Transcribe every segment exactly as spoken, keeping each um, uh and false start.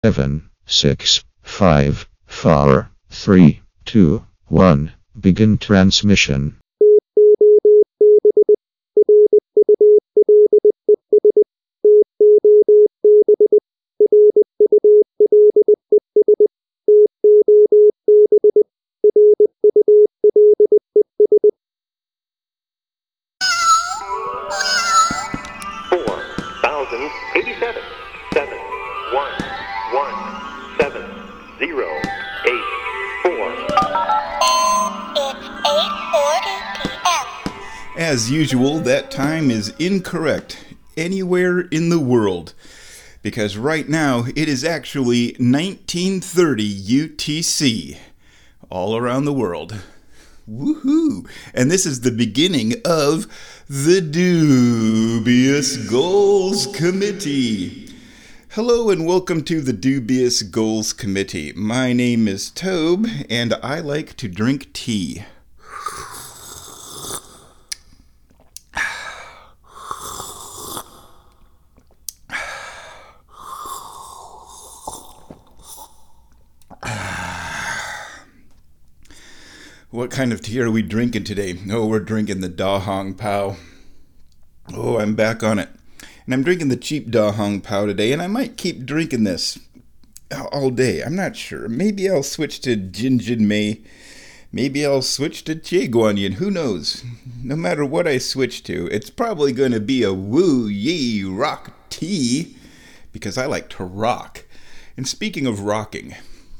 Seven, six, five, four, three, two, one. Begin transmission. Four thousand eighty-seven, seven, one, one, seven, zero, eight, four. It's eight forty p.m. As usual, that time is incorrect anywhere in the world, because right now it is actually nineteen thirty U T C all around the world. Woohoo! And this is the beginning of the Dubious Goals Committee. Hello and welcome to the Dubious Goals Committee. My name is Tobe, and I like to drink tea. What kind of tea are we drinking today? Oh, we're drinking the Da Hong Pao. Oh, I'm back on it. And I'm drinking the cheap Da Hong Pao today, and I might keep drinking this all day. I'm not sure. Maybe I'll switch to Jin Jin Mei. Maybe I'll switch to Jie Guan Yin. Who knows? No matter what I switch to, it's probably going to be a Wu Yi rock tea, because I like to rock. And speaking of rocking,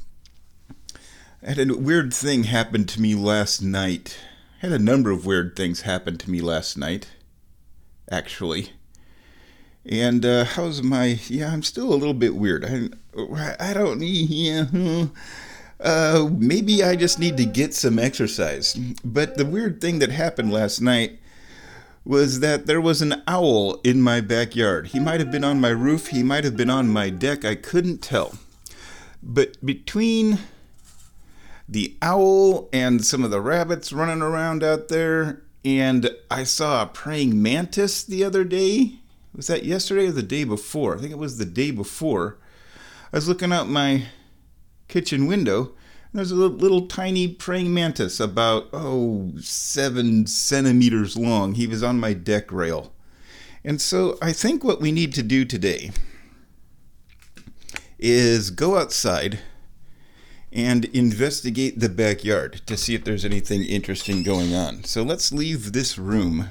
I had a weird thing happen to me last night. I had a number of weird things happen to me last night, actually. And uh, how's my... Yeah, I'm still a little bit weird. I, I don't need... Yeah, uh, maybe I just need to get some exercise. But the weird thing that happened last night was that there was an owl in my backyard. He might have been on my roof. He might have been on my deck. I couldn't tell. But between the owl and some of the rabbits running around out there, and I saw a praying mantis the other day. Was that yesterday or the day before? I think it was the day before. I was looking out my kitchen window, and there's a little, little tiny praying mantis about, oh, seven centimeters long. He was on my deck rail. And so I think what we need to do today is go outside and investigate the backyard to see if there's anything interesting going on. So let's leave this room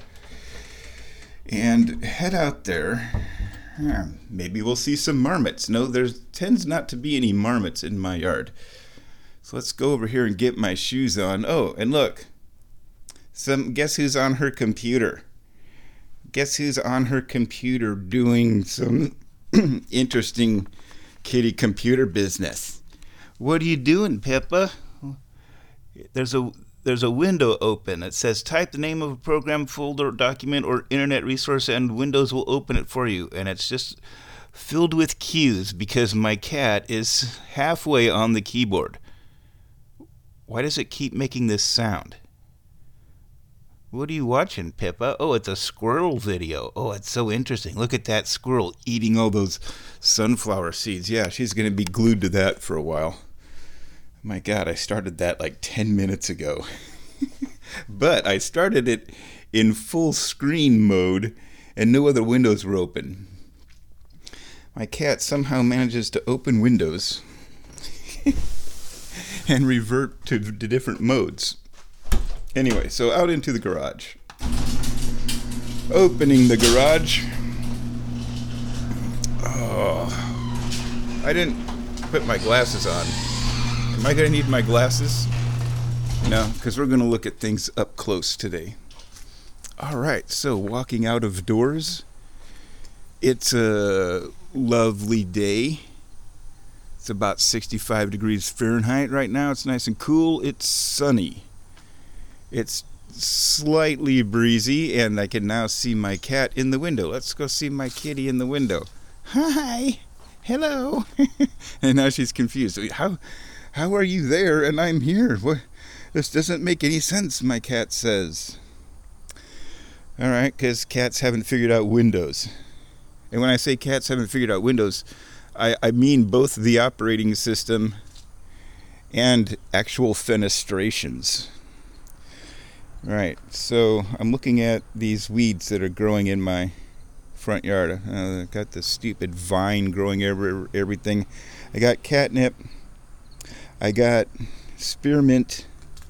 and head out there. Maybe we'll see some marmots. No, there tends not to be any marmots in my yard. So let's go over here and get my shoes on. Oh, and look. Some guess who's on her computer? Guess who's on her computer doing some interesting kitty computer business? What are you doing, Pippa? There's a there's a window open. It says type the name of a program, folder, document, or internet resource, and Windows will open it for you. And it's just filled with cues because my cat is halfway on the keyboard. Why does it keep making this sound? What are you watching, Pippa? Oh, it's a squirrel video. Oh, it's so interesting. Look at that squirrel eating all those sunflower seeds. Yeah, she's going to be glued to that for a while. My God, I started that like ten minutes ago. But I started it in full screen mode and no other windows were open. My cat somehow manages to open windows and revert to, to different modes. Anyway, so out into the garage. Opening the garage. Oh, I didn't put my glasses on. Am I going to need my glasses? No, because we're going to look at things up close today. All right, so walking out of doors. It's a lovely day. It's about sixty-five degrees Fahrenheit right now. It's nice and cool. It's sunny. It's slightly breezy, and I can now see my cat in the window. Let's go see my kitty in the window. Hi. Hello. And now she's confused. How how are you there and I'm here? What? This doesn't make any sense, my cat says. All right, because cats haven't figured out Windows. And when I say cats haven't figured out Windows, I, I mean both the operating system and actual fenestrations. Right, so I'm looking at these weeds that are growing in my front yard. Uh, I got this stupid vine growing every, everything. I got catnip. I got spearmint.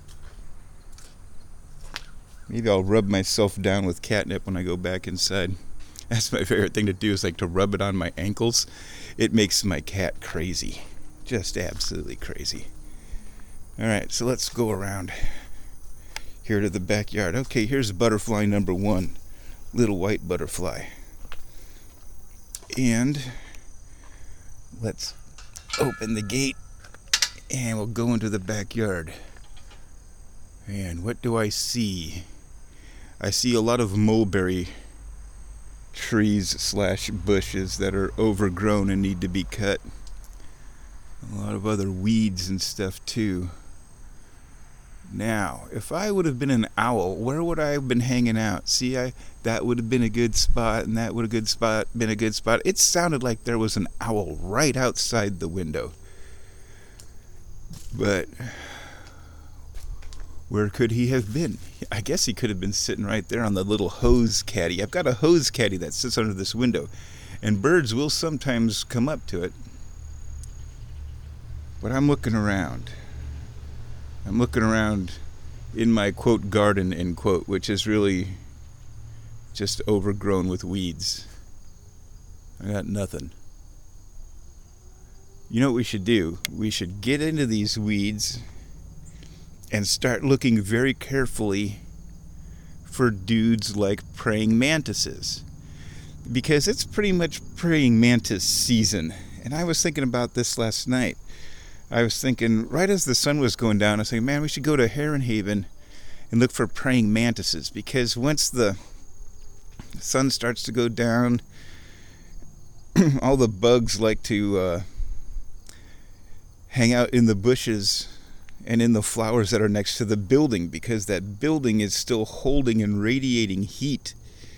Maybe I'll rub myself down with catnip when I go back inside. That's my favorite thing to do, is like to rub it on my ankles. It makes my cat crazy. Just absolutely crazy. Alright, so let's go around here to the backyard. Okay, here's butterfly number one. Little white butterfly. And let's open the gate and we'll go into the backyard. And what do I see? I see a lot of mulberry trees slash bushes that are overgrown and need to be cut. A lot of other weeds and stuff too. Now, if I would have been an owl, where would I have been hanging out? See, I that would have been a good spot, and that would have good spot been a good spot. It sounded like there was an owl right outside the window. But where could he have been? I guess he could have been sitting right there on the little hose caddy. I've got a hose caddy that sits under this window, and birds will sometimes come up to it. But I'm looking around. I'm looking around in my, quote, garden, end quote, which is really just overgrown with weeds. I got nothing. You know what we should do? We should get into these weeds and start looking very carefully for dudes like praying mantises. Because it's pretty much praying mantis season. And I was thinking about this last night. I was thinking, right as the sun was going down, I was thinking, man, we should go to Heron Haven and look for praying mantises. Because once the sun starts to go down, all the bugs like to uh, hang out in the bushes and in the flowers that are next to the building, because that building is still holding and radiating heat.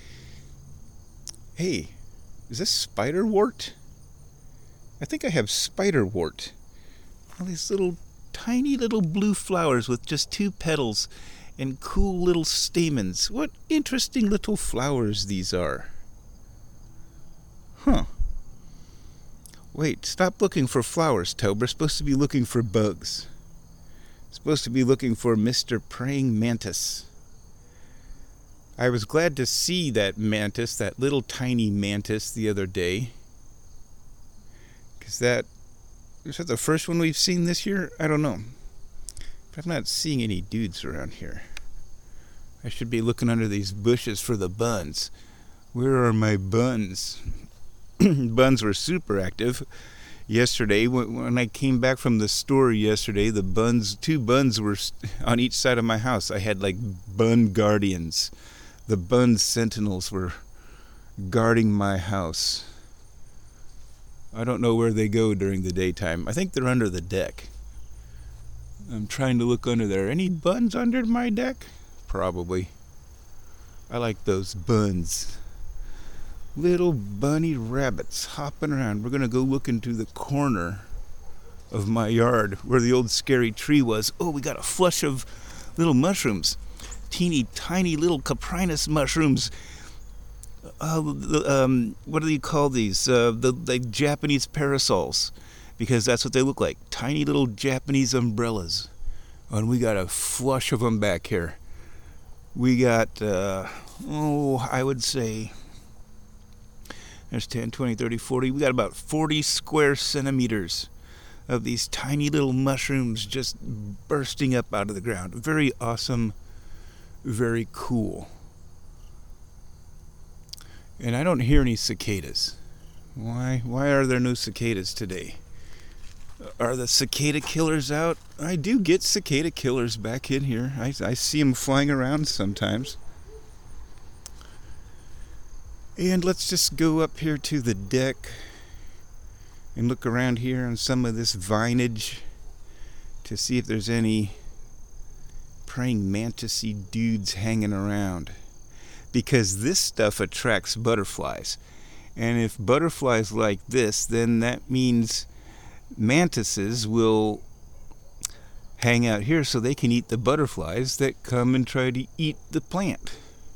Hey, is this spiderwort? I think I have spiderwort. All these little, tiny little blue flowers with just two petals and cool little stamens. What interesting little flowers these are. Huh. Wait, stop looking for flowers, Tobe. We're supposed to be looking for bugs. Supposed to be looking for Mister Praying Mantis. I was glad to see that mantis, that little tiny mantis, the other day. Because that, is that the first one we've seen this year? I don't know. But I'm not seeing any dudes around here. I should be looking under these bushes for the buns. Where are my buns? Buns were super active. Yesterday, when I came back from the store yesterday, the buns, two buns were on each side of my house. I had like bun guardians. The bun sentinels were guarding my house. I don't know where they go during the daytime. I think they're under the deck. I'm trying to look under there. Any buns under my deck? Probably. I like those buns. Little bunny rabbits hopping around. We're going to go look into the corner of my yard where the old scary tree was. Oh, we got a flush of little mushrooms. Teeny tiny little Caprinus mushrooms. Uh, the, um, what do you call these? Uh, the, the Japanese parasols. Because that's what they look like. Tiny little Japanese umbrellas. And we got a flush of them back here. We got, uh, oh, I would say... There's ten, twenty, thirty, forty. We got about forty square centimeters of these tiny little mushrooms just bursting up out of the ground. Very awesome. Very cool. And I don't hear any cicadas. Why? Why are there no cicadas today? Are the cicada killers out? I do get cicada killers back in here. I, I see them flying around sometimes. And let's just go up here to the deck and look around here on some of this vinage to see if there's any praying mantis-y dudes hanging around. Because this stuff attracts butterflies. And if butterflies like this, then that means mantises will hang out here so they can eat the butterflies that come and try to eat the plant.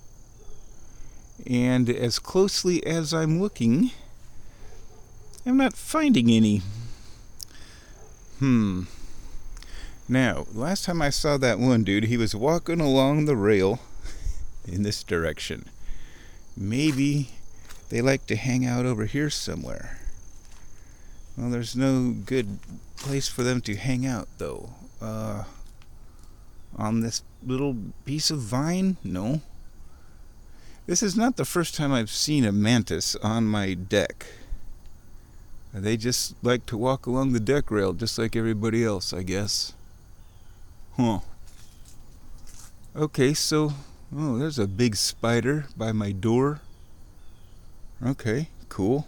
And as closely as I'm looking, I'm not finding any. Hmm. Now, last time I saw that one dude, he was walking along the rail in this direction. Maybe they like to hang out over here somewhere. Well, there's no good place for them to hang out, though. Uh, on this little piece of vine? No. This is not the first time I've seen a mantis on my deck. They just like to walk along the deck rail just like everybody else, I guess. Huh. Okay, so, oh, there's a big spider by my door. Okay, cool.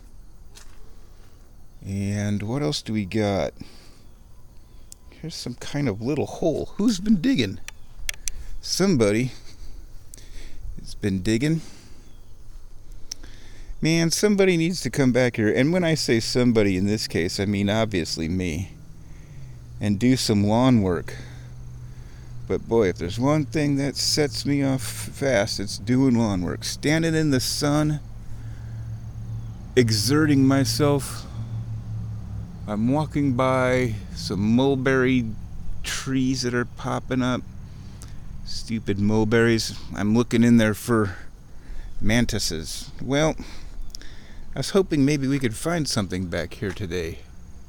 And what else do we got? Here's some kind of little hole. Who's been digging? Somebody has been digging. Man, somebody needs to come back here. And when I say somebody in this case, I mean obviously me. And do some lawn work. But boy, if there's one thing that sets me off fast, it's doing lawn work. Standing in the sun, exerting myself. I'm walking by some mulberry trees that are popping up. Stupid mulberries. I'm looking in there for mantises. Well, I was hoping maybe we could find something back here today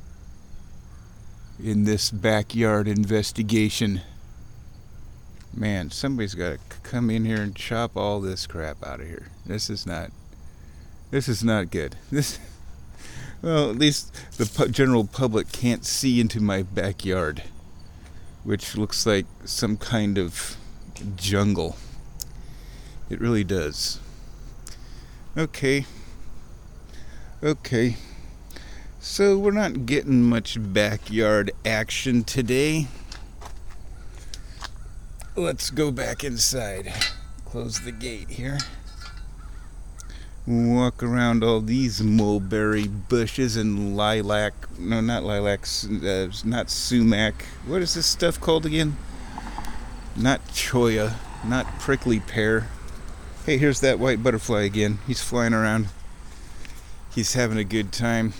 in this backyard investigation. Man, somebody's got to come in here and chop all this crap out of here. This is not, this is not good. This, well, at least the pu- general public can't see into my backyard, which looks like some kind of jungle. It really does. Okay. Okay. So we're not getting much backyard action today. Let's go back inside. Close the gate here. Walk around all these mulberry bushes and lilac. No, not lilac. Uh, not sumac. What is this stuff called again? Not cholla. Not prickly pear. Hey, here's that white butterfly again. He's flying around. He's having a good time.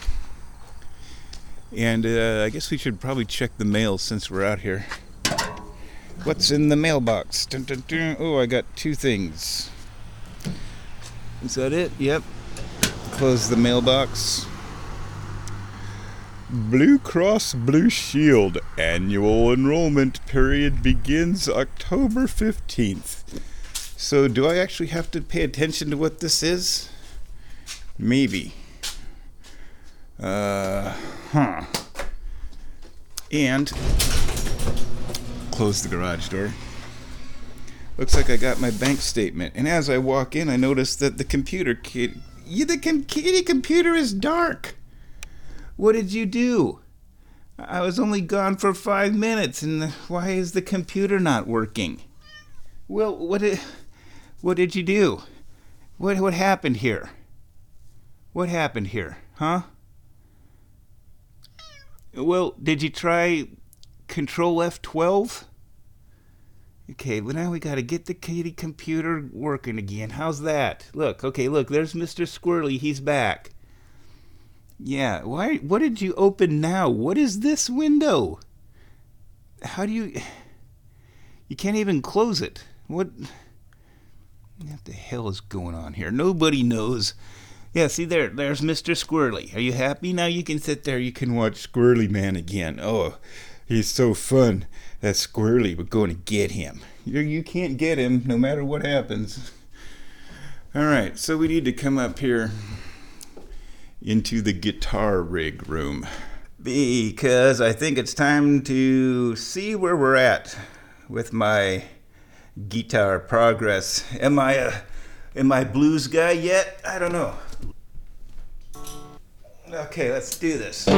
And uh, I guess we should probably check the mail since we're out here. What's in the mailbox? Dun, dun, dun. Oh, I got two things. Is that it? Yep. Close the mailbox. Blue Cross Blue Shield annual enrollment period begins October fifteenth. So do I actually have to pay attention to what this is? Maybe. Uh, huh. And close the garage door. Looks like I got my bank statement. And as I walk in, I notice that the computer kid, yeah, the com- kitty computer is dark. What did you do? I was only gone for five minutes, and the, why is the computer not working? Well, what did, what did you do? What what happened here? What happened here, huh? Well, did you try Control F twelve? Okay, well now we gotta get the kitty computer working again. How's that? Look, okay, look, there's Mister Squirrely, he's back. Yeah, why, what did you open now? What is this window? How do you, you can't even close it. What, what the hell is going on here? Nobody knows. Yeah, see there, there's Mister Squirrely. Are you happy? Now you can sit there, you can watch Squirrely Man again. Oh, he's so fun. That's Squirrely. We're going to get him. You you can't get him no matter what happens. All right, so we need to come up here into the guitar rig room because I think it's time to see where we're at with my guitar progress. Am I a am I a blues guy yet? I don't know. Okay, let's do this.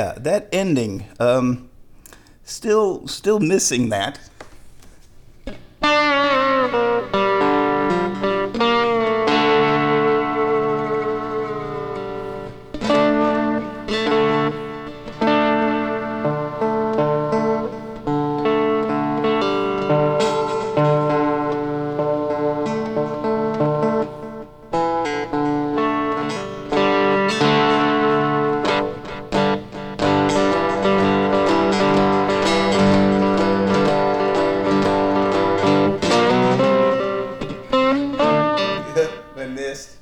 yeah, that ending. Um, still, still missing that. I missed.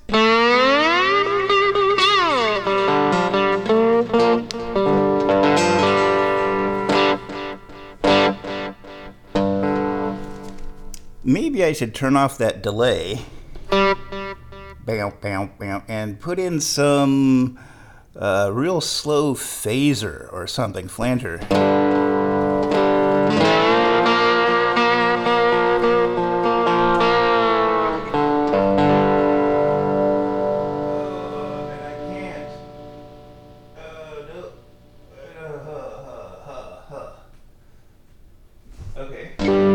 Maybe I should turn off that delay. Bam, bam, bam, and put in some uh, real slow phaser or something, flanger. Okay.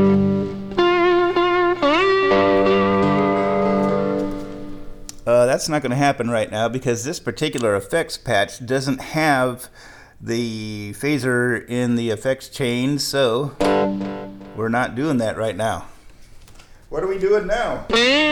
Uh, that's not going to happen right now because this particular effects patch doesn't have the phaser in the effects chain, so we're not doing that right now. What are we doing now?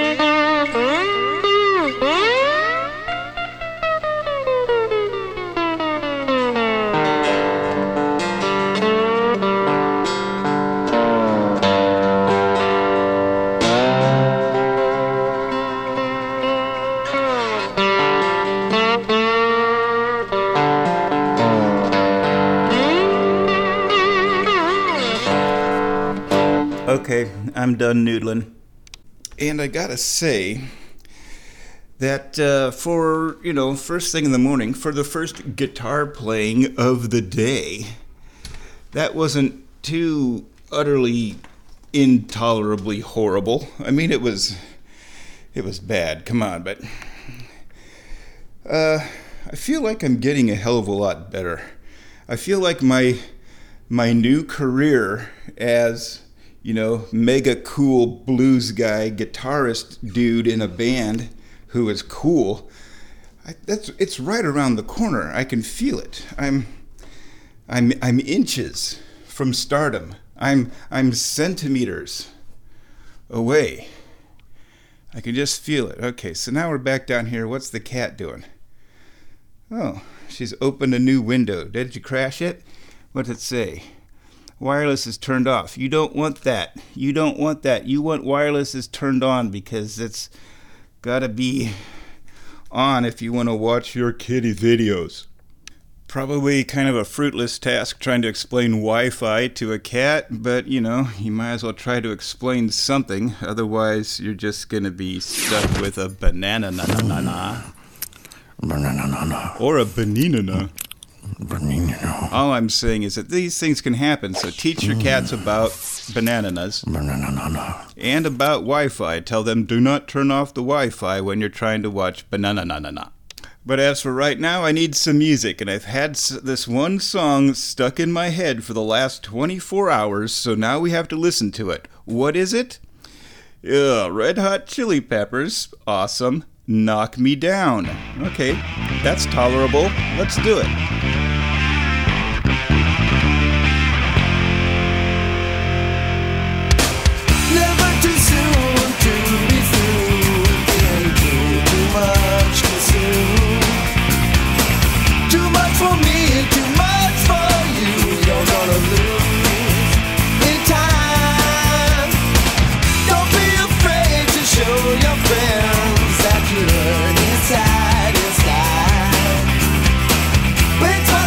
Okay, I'm done noodling. And I gotta say that uh, for, you know, first thing in the morning, for the first guitar playing of the day, that wasn't too utterly intolerably horrible. I mean, it was, it was bad, come on, but uh, I feel like I'm getting a hell of a lot better. I feel like my, my new career as, you know, mega cool blues guy, guitarist dude in a band who is cool. I, that's it's right around the corner. I can feel it. I'm, I'm, I'm inches from stardom. I'm, I'm centimeters away. I can just feel it. Okay, so now we're back down here. What's the cat doing? Oh, she's opened a new window. Did you crash it? What's it say? Wireless is turned off. You don't want that. You don't want that. You want wireless is turned on because it's got to be on if you want to watch your kitty videos. Probably kind of a fruitless task trying to explain Wi-Fi to a cat, but you know, you might as well try to explain something. Otherwise, you're just going to be stuck with a banana na na na na. Banana na na. Or a banana na. Banana. All I'm saying is that these things can happen, so teach your cats about bananas Banana. and about Wi-Fi. Tell them do not turn off the Wi-Fi when you're trying to watch banana na na na. But as for right now, I need some music, and I've had this one song stuck in my head for the last twenty-four hours, so now we have to listen to it. What is it? Yeah, Red Hot Chili Peppers. Awesome. Knock Me Down. Okay, that's tolerable. Let's do it. Never too soon to be through. Can't do too much too soon. Too much for me and too much for you. You're gonna lose in time. Don't be afraid to show your friends that you're inside, inside. It's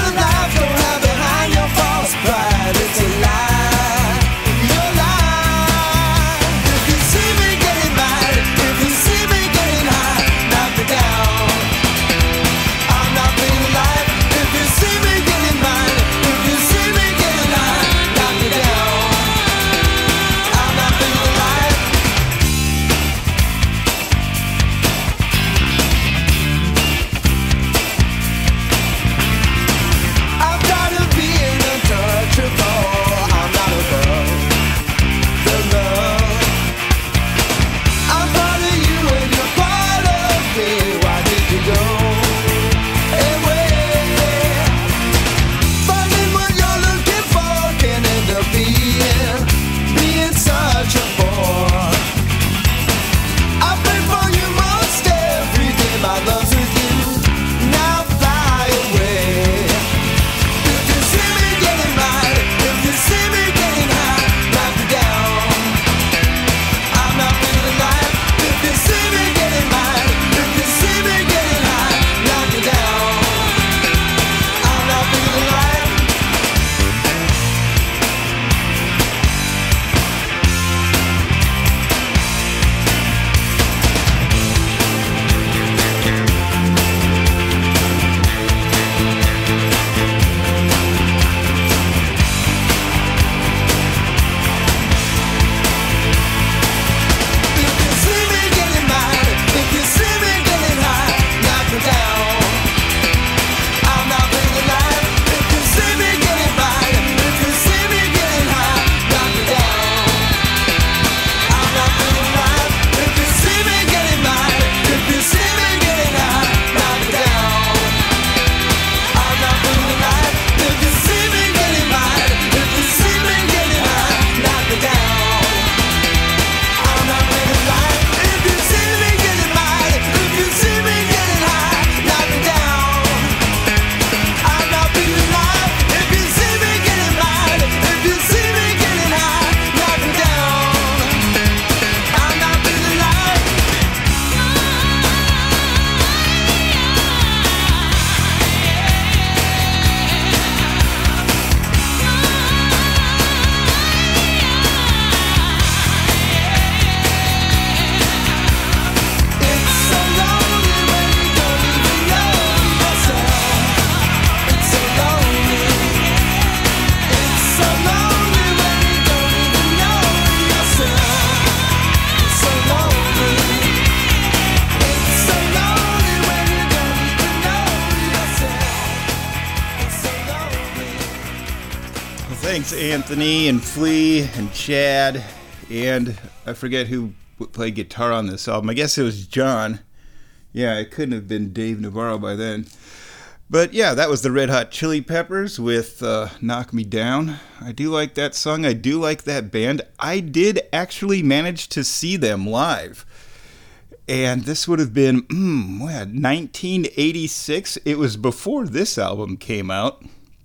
Thanks, Anthony and Flea and Chad, and I forget who played guitar on this album. I guess it was John. Yeah, it couldn't have been Dave Navarro by then. But yeah, that was the Red Hot Chili Peppers with uh, Knock Me Down. I do like that song. I do like that band. I did actually manage to see them live. And this would have been, mm, what, nineteen eighty-six? It was before this album came out.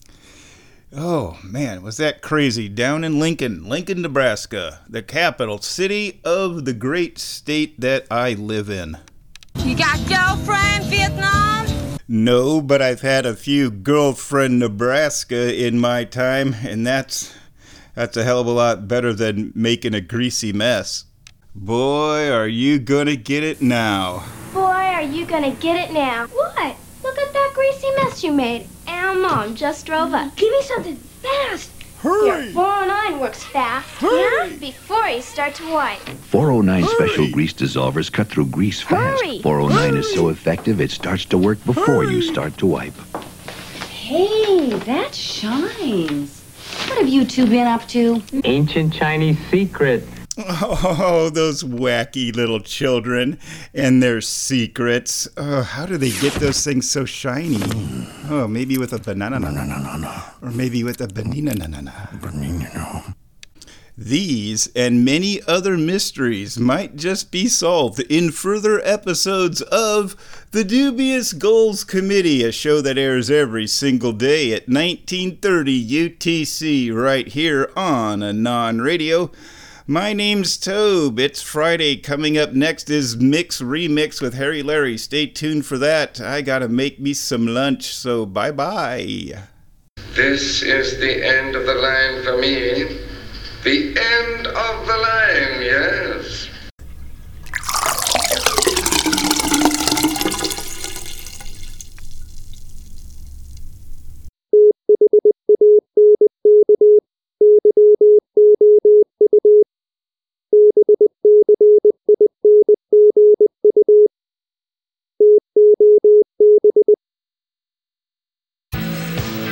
Oh, man, was that crazy. Down in Lincoln, Lincoln, Nebraska, the capital city of the great state that I live in. You got girlfriend, Vietnam? No, but I've had a few girlfriend Nebraska in my time, and that's that's a hell of a lot better than making a greasy mess. Boy, are you gonna get it now. Boy, are you gonna get it now. What? Look at that greasy mess you made. Our mom just drove up. Give me something fast. Hurry! Your four oh nine works fast. Hurry! Yeah? Before you start to wipe. four oh nine Hurry. Special grease dissolvers cut through grease fast. Hurry. four oh nine Hurry. is so effective it starts to work before Hurry. you start to wipe. Hey, that shines. What have you two been up to? Ancient Chinese secret. Oh, those wacky little children and their secrets. Oh, how do they get those things so shiny? Oh, maybe with a banana. Or maybe with a banana. These and many other mysteries might just be solved in further episodes of The Dubious Goals Committee, a show that airs every single day at nineteen thirty U T C right here on Anon Radio. My name's Tobe. It's Friday. Coming up next is Mix Remix with Harry Larry. Stay tuned for that. I gotta make me some lunch, so bye-bye. This is the end of the line for me. The end of the line, yes.